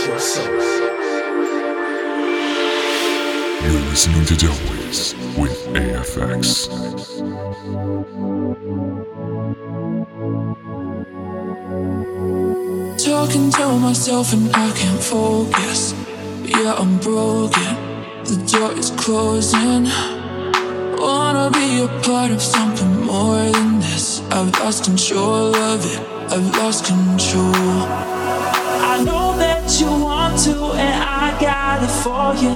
You're listening to Dubways with AFX. Talking to myself and I can't focus. Yeah, I'm broken. The door is closing. Wanna be a part of something more than this. I've lost control of it. I've lost control. I know that you want to, and I got it for you.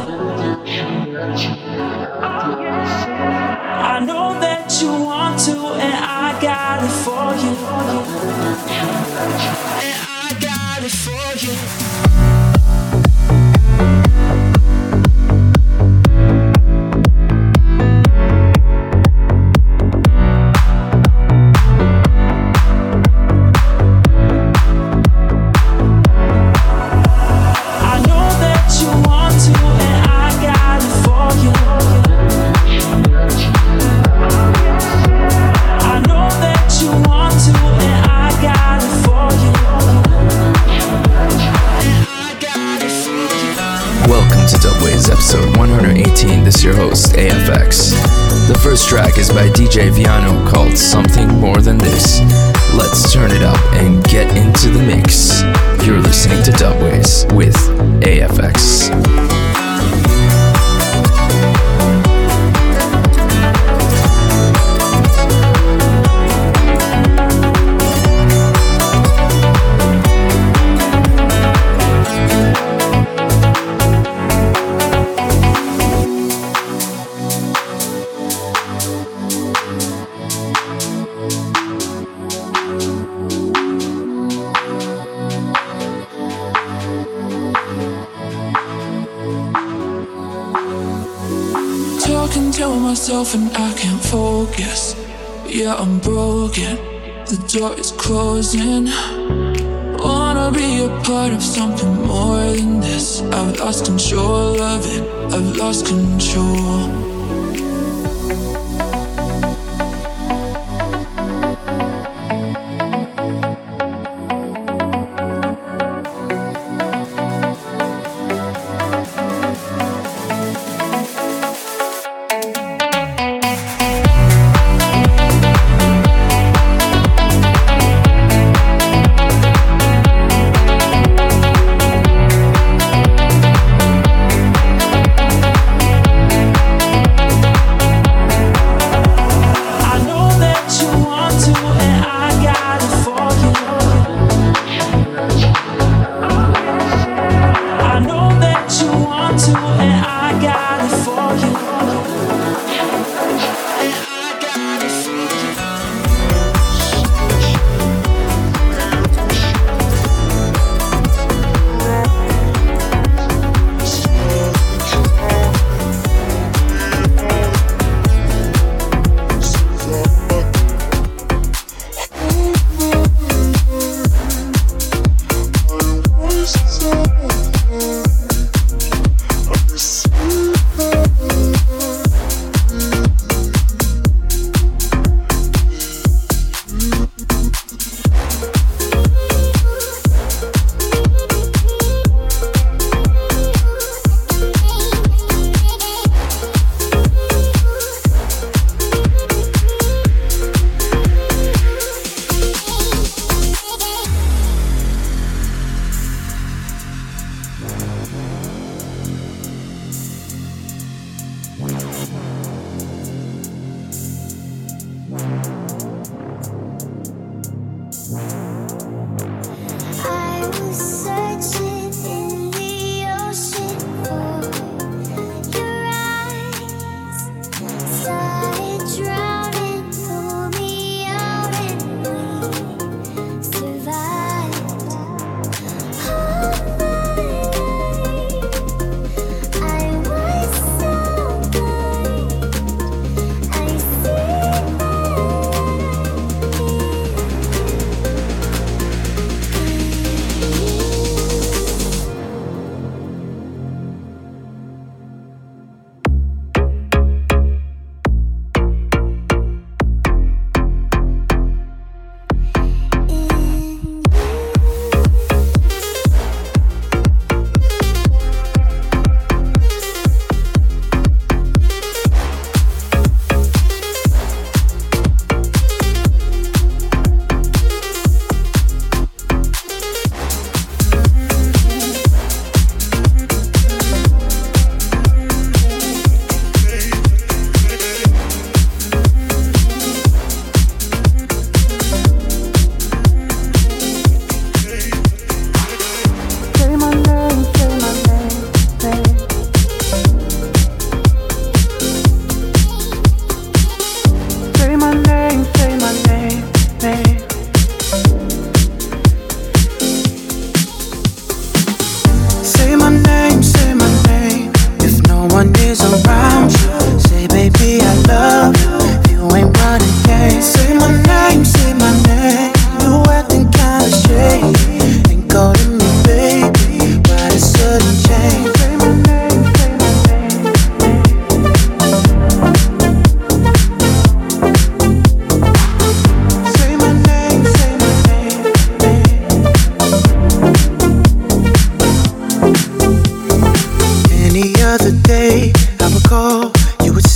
I know that you want to, and I got it for you. And I got it for you. Episode 118, this is your host, AFX. The first track is by DJ Viano called Something More Than This. Let's turn it up and get into the mix. You're listening to Dubways with AFX. Myself and I can't focus. Yeah, I'm broken. The door is closing. Wanna be a part of something more than this. I've lost control of it. I've lost control.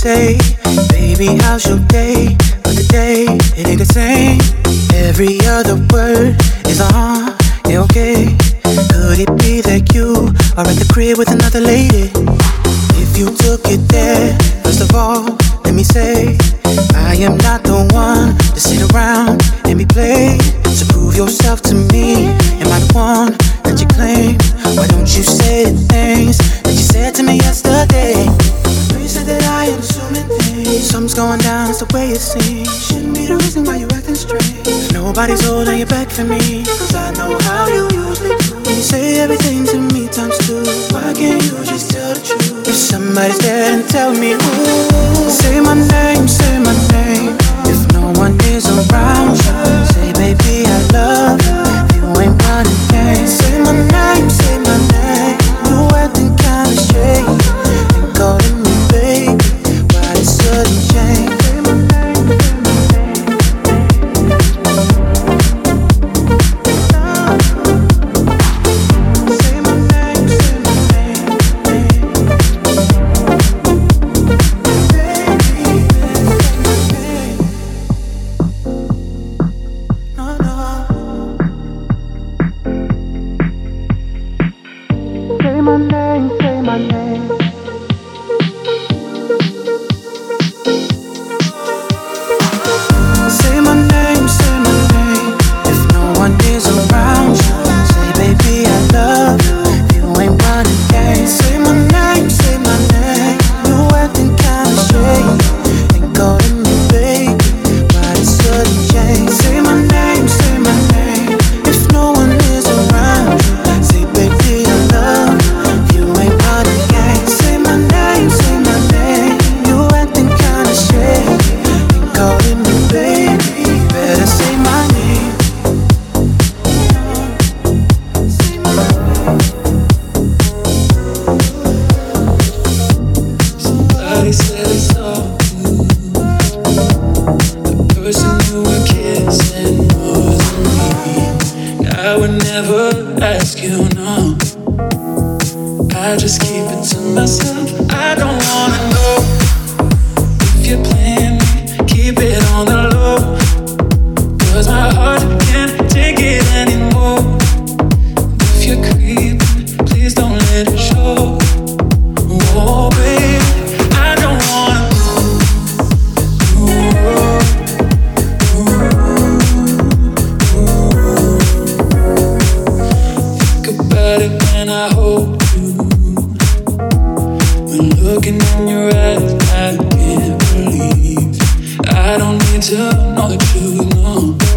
say, baby, how's your day? But today, it ain't the same. Every other word is yeah, okay. Could it be that you are at the crib with another lady? If you took it there, first of all, let me say, I am not the one to sit around and be played. So prove yourself to me. Am I the one that you claim? Why don't you say the things that you said to me yesterday? You said that I am assuming things. Something's going down, it's the way it seems. Shouldn't be the reason why you're acting strange. Nobody's holding your back for me, cause I know how you usually do. You say everything to me times two. Why can't you just tell the truth? If somebody's there, then tell me who. Say my name, say my name. If no one is around you, say baby I love you. If you ain't running games, say my name, say my name. You acting kinda strange and calling me baby. Why this sudden change? Say my name, say my name. Say my name, say my name. No, no. Say my name, say my name. Say my name, say my name. If no one is around you, say baby I love you. If you ain't running games, say my name, say my name. You acting kinda strange and calling me baby. Why this sudden change? Say my name, say my name. If no one is around you, say baby I love you. If you ain't running games, say my name, say my name. You acting kinda strange and calling me baby. Better say my name. Say my name. Somebody said it's all you. The person you were kissing wasn't me. I would never ask you, no. I just keep it to myself. I don't wanna know if you're playing me. Keep it on the low, 'cause my heart can't take it anymore. If you're creeping, please don't let it show. Oh, baby, I don't wanna know. Think about it when I hold you. When looking in your eyes, I can't believe. I don't need to know the truth, no.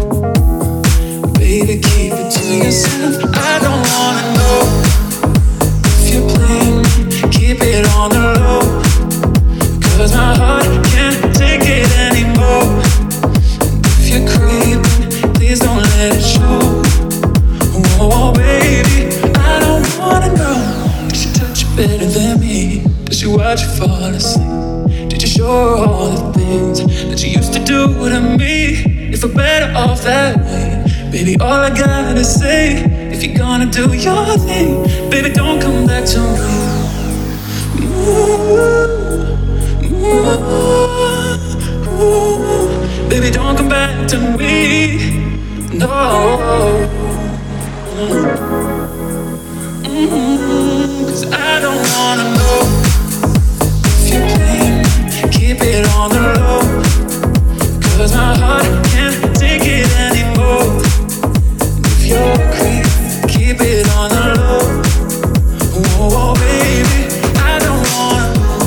Baby, keep it to yourself. I don't wanna know if you're playing me. Keep it on the low, 'cause my heart can't take it anymore. If you're creeping, please don't let it show. Oh, baby, I don't wanna know. Does she touch you better than me? Does she watch you fall asleep? Did you show her all the things that you used to do to me? If we're better off that way, baby, all I gotta say, if you're gonna do your thing, baby, don't come back to me. Baby, don't come back to me. No. 'Cause I don't wanna know if you're playing me. Keep it on the low, 'cause my heart can't take it anymore. If you're creeping, keep it on the low. Oh, baby, I don't wanna.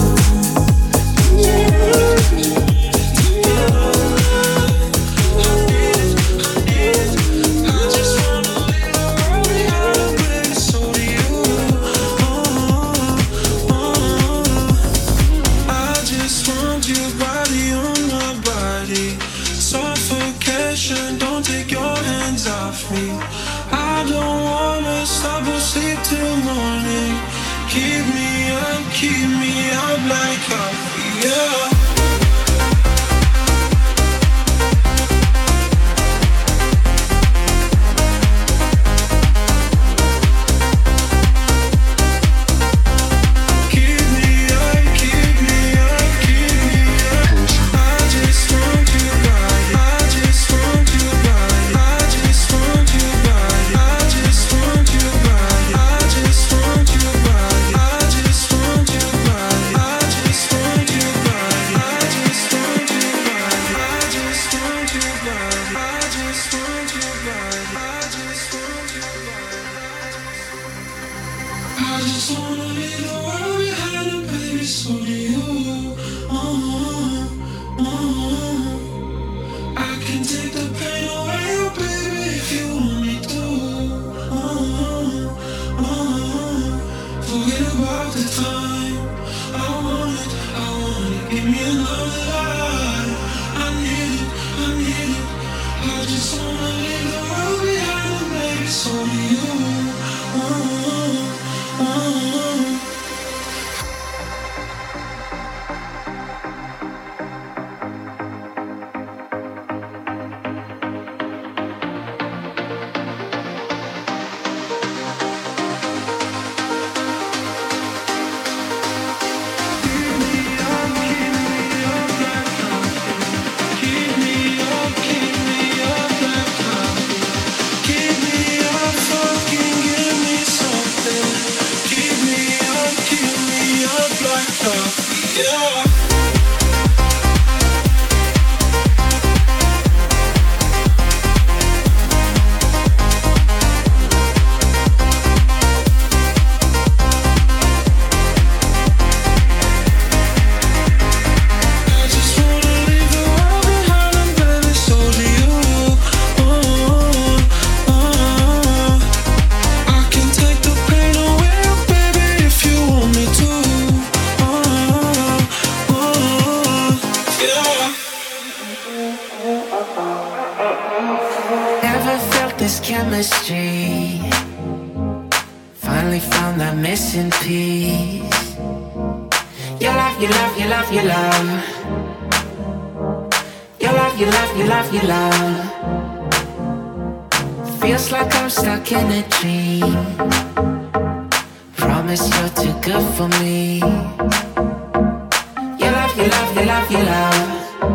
Don't take your hands off me. I don't wanna stop or sleep till morning. Keep me up like coffee, yeah. Keep me up, keep me up, keep me I just wanna leave the world behind and baby, so do you. I can take the pain away, oh baby, if you want me to. Forget about the time. I want it, give me another life. I need it, I just wanna leave the world behind and baby, so do you. Yeah. Chemistry. Finally found that missing piece. Your love, your love, your love, your love. Your love, your love, your love, your love. Feels like I'm stuck in a dream. Promise you're too good for me. Your love, your love, your love, your love.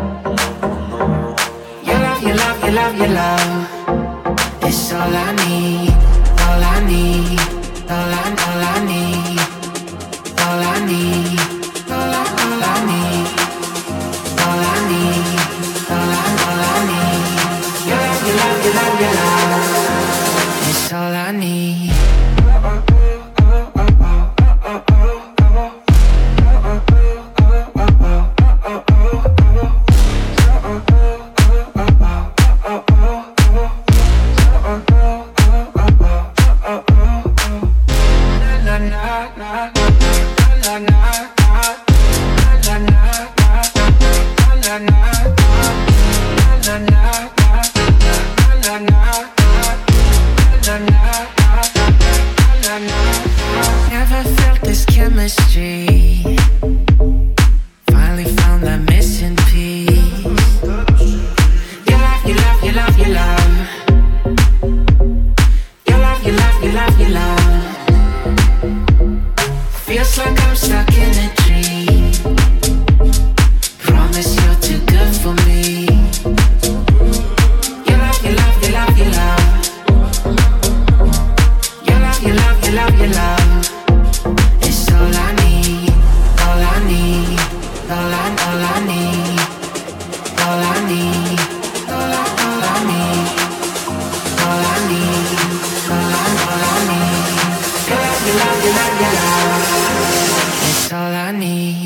Your love, your love, your love, your love. It's all I need, all I need, all I need, all I need, all I need, all I need, all I need. Your love, your love, your love, your love. It's all I need. Never felt this chemistry. Finally found that missing piece. Your love, your love, your love, your love. Your love, your love, your love, your love. Feels like I'm stuck in a dream. Promise you're too good for me. Your love, your love, your love, your love. Your love, your love, your love, your love. It's all I need, all I need, all I need, all I need, all I need, all I need, all I need. Your love, your love, your love, your love. It's all I need.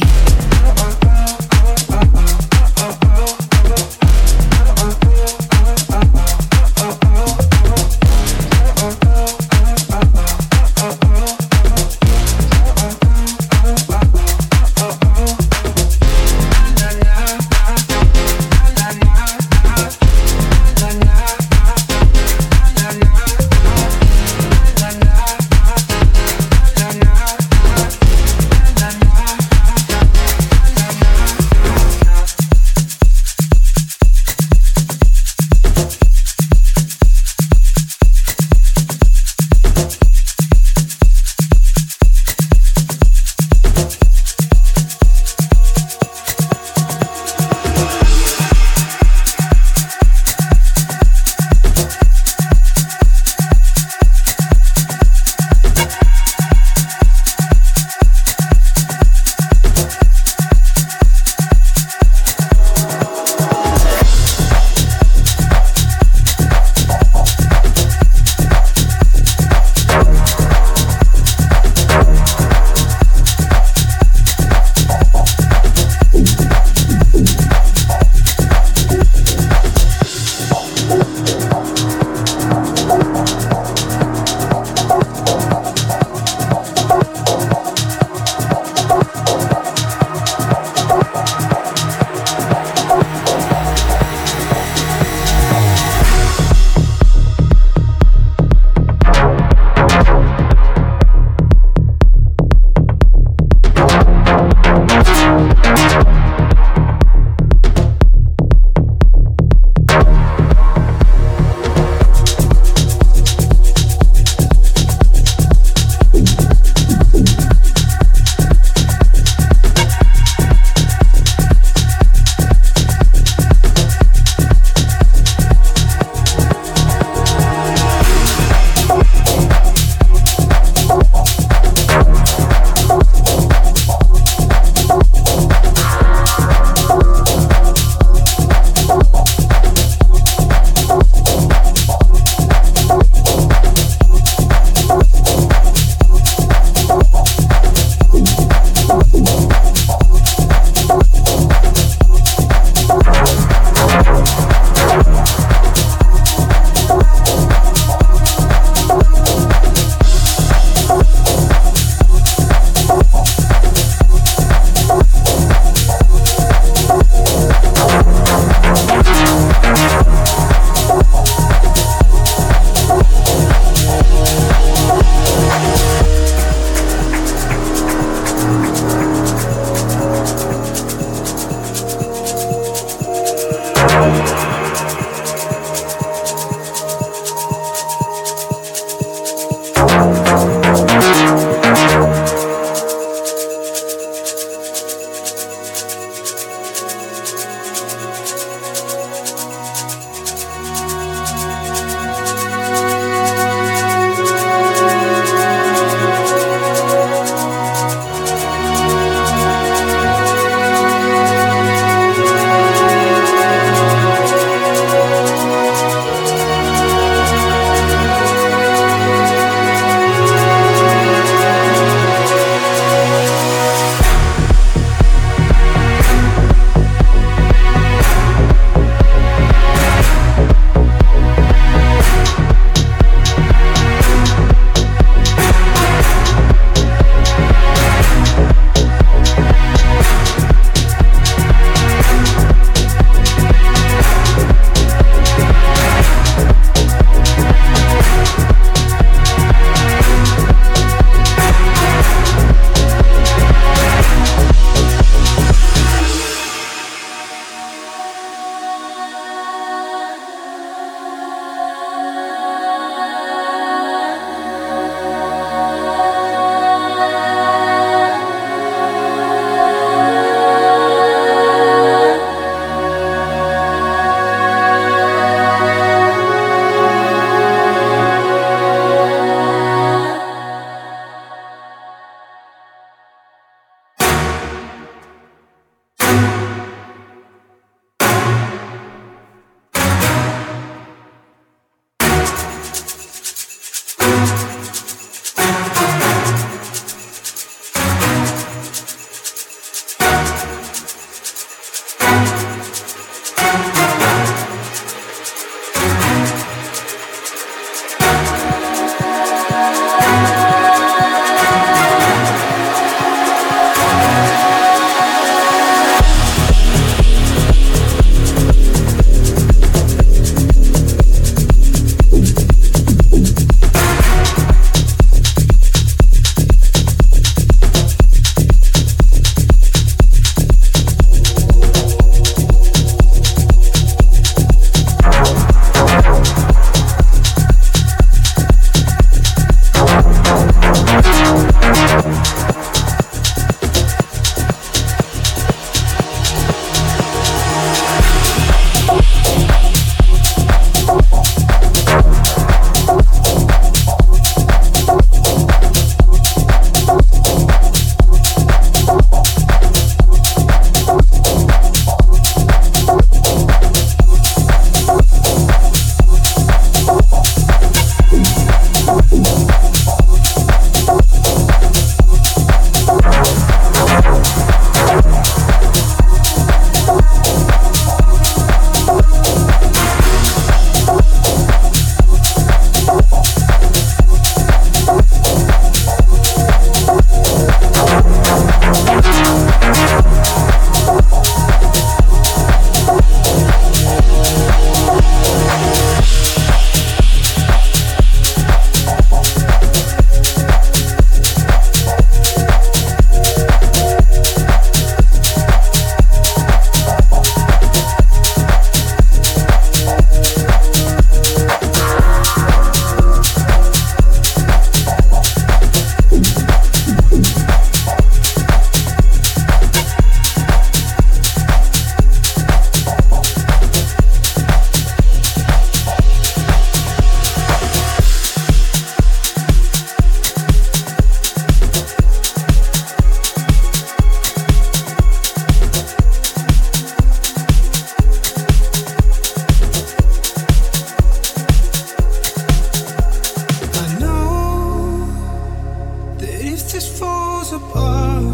if this falls apart,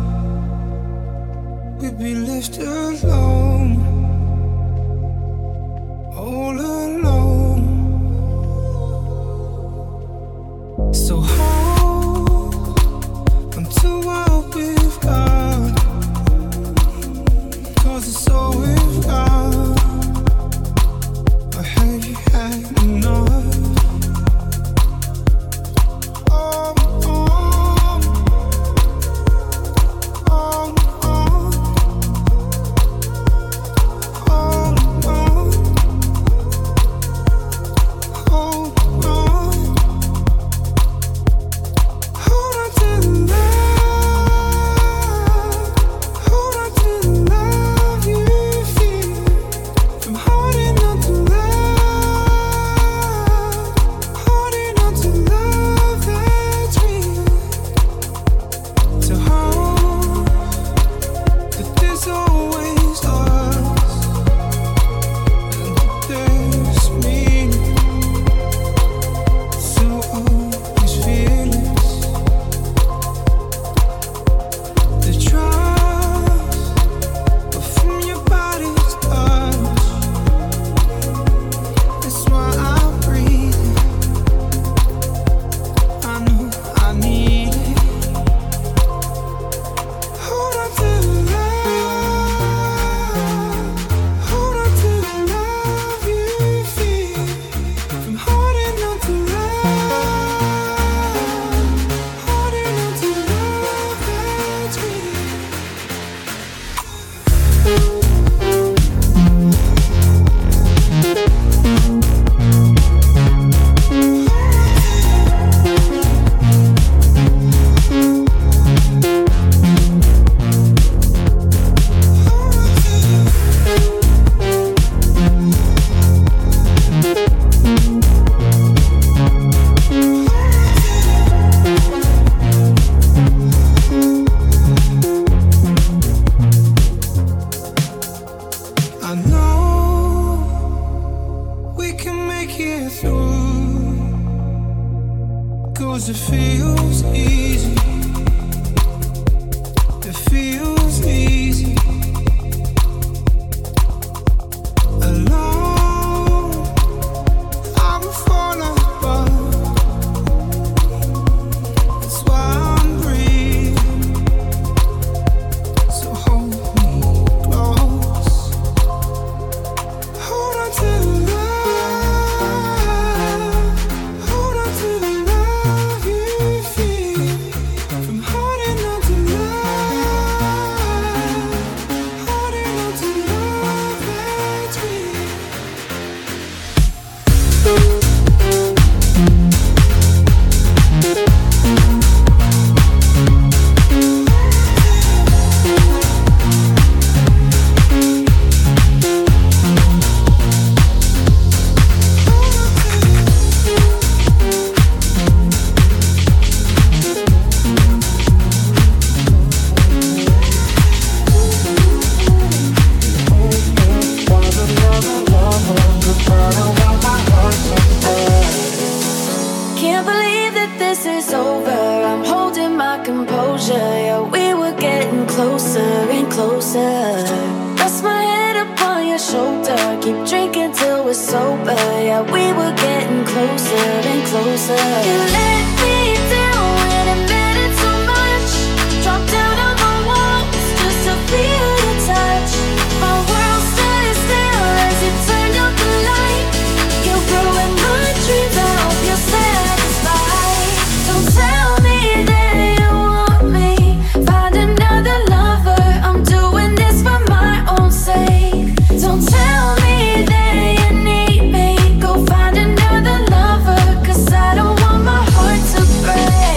we'd be left alone, all alone. So hold onto what we've got, 'cause it's all we've got. Or have you had enough? Find another lover, 'cause I don't want my heart to break.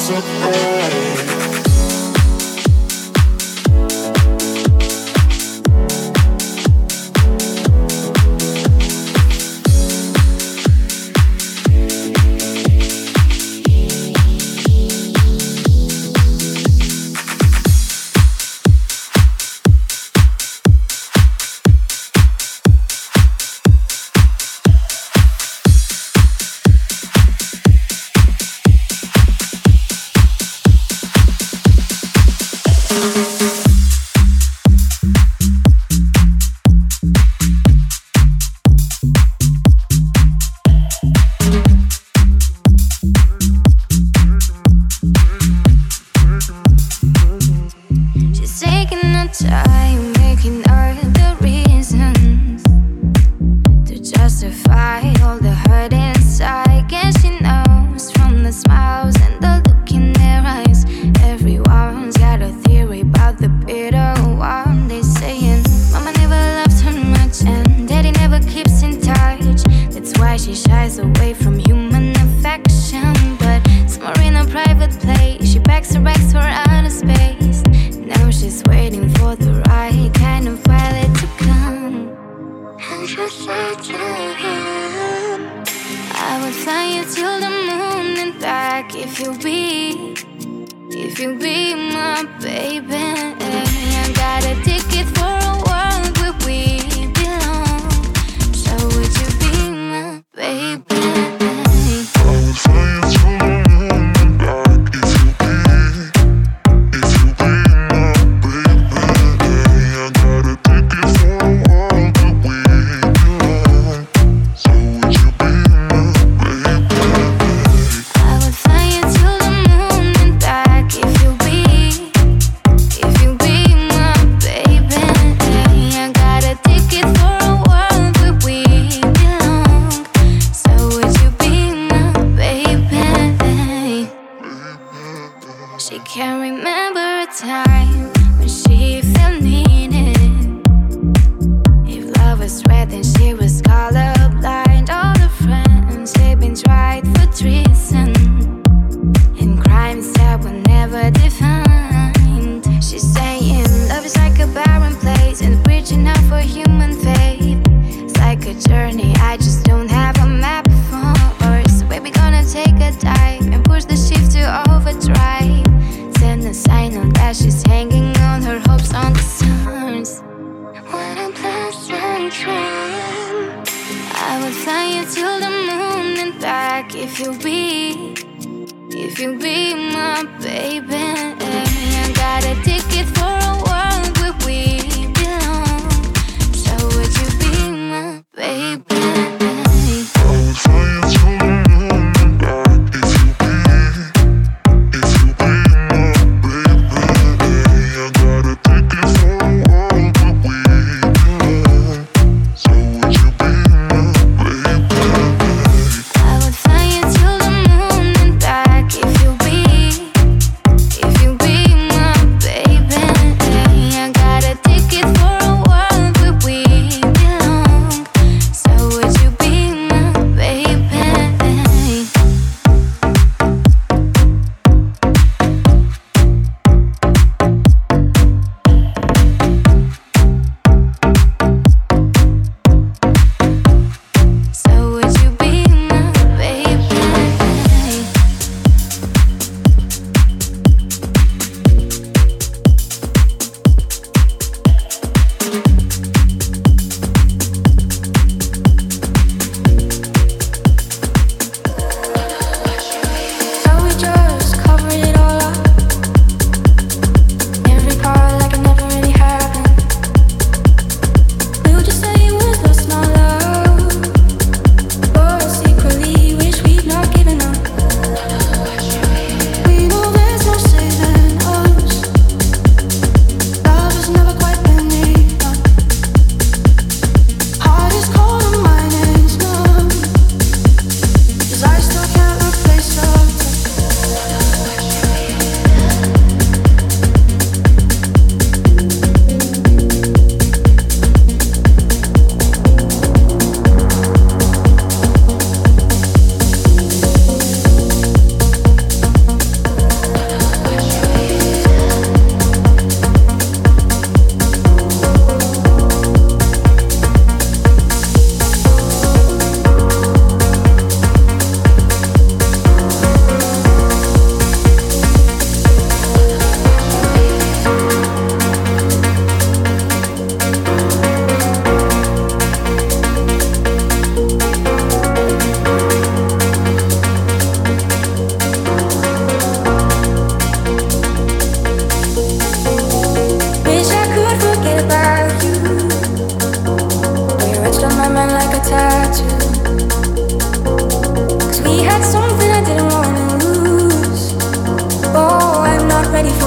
If you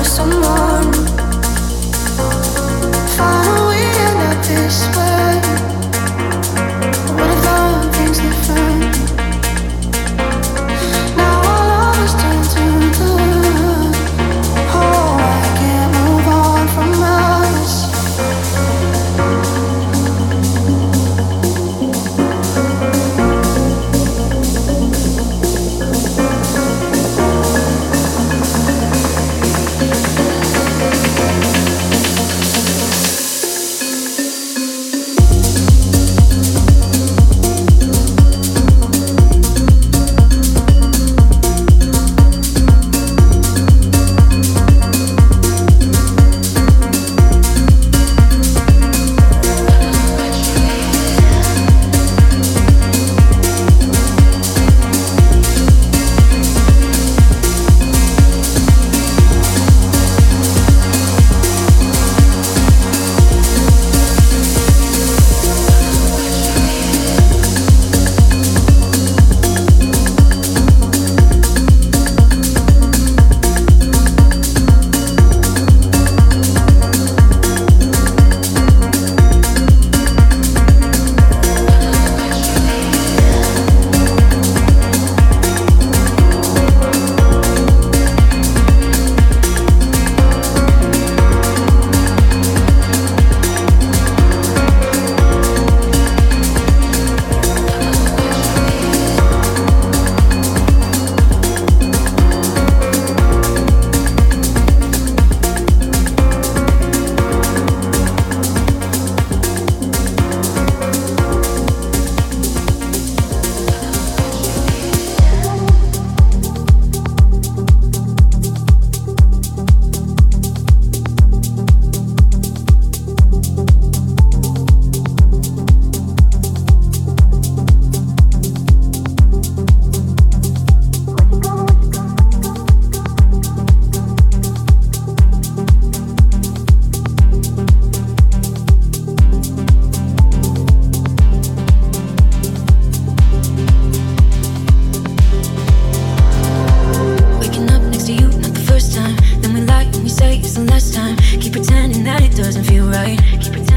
Keep pretending that it doesn't feel right. Keep pretending